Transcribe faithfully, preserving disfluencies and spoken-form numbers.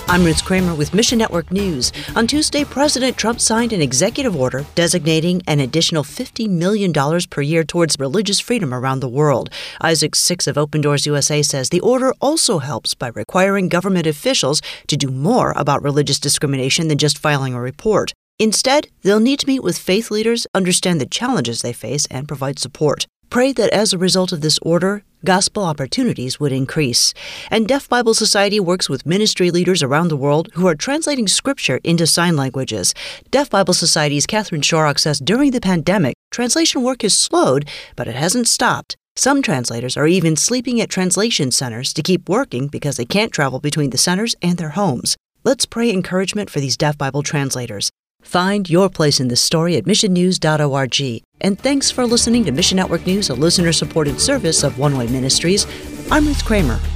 I'm Ruth Kramer with Mission Network News. On Tuesday, President Trump signed an executive order designating an additional fifty million dollars per year towards religious freedom around the world. Isaac Six of Open Doors U S A says the order also helps by requiring government officials to do more about religious discrimination than just filing a report. Instead, they'll need to meet with faith leaders, understand the challenges they face, and provide support. Pray that as a result of this order, gospel opportunities would increase. And Deaf Bible Society works with ministry leaders around the world who are translating Scripture into sign languages. Deaf Bible Society's Catherine Shorrock says during the pandemic, translation work has slowed, but it hasn't stopped. Some translators are even sleeping at translation centers to keep working because they can't travel between the centers and their homes. Let's pray encouragement for these Deaf Bible translators. Find your place in this story at mission news dot org. And thanks for listening to Mission Network News, a listener-supported service of One Way Ministries. I'm Ruth Kramer.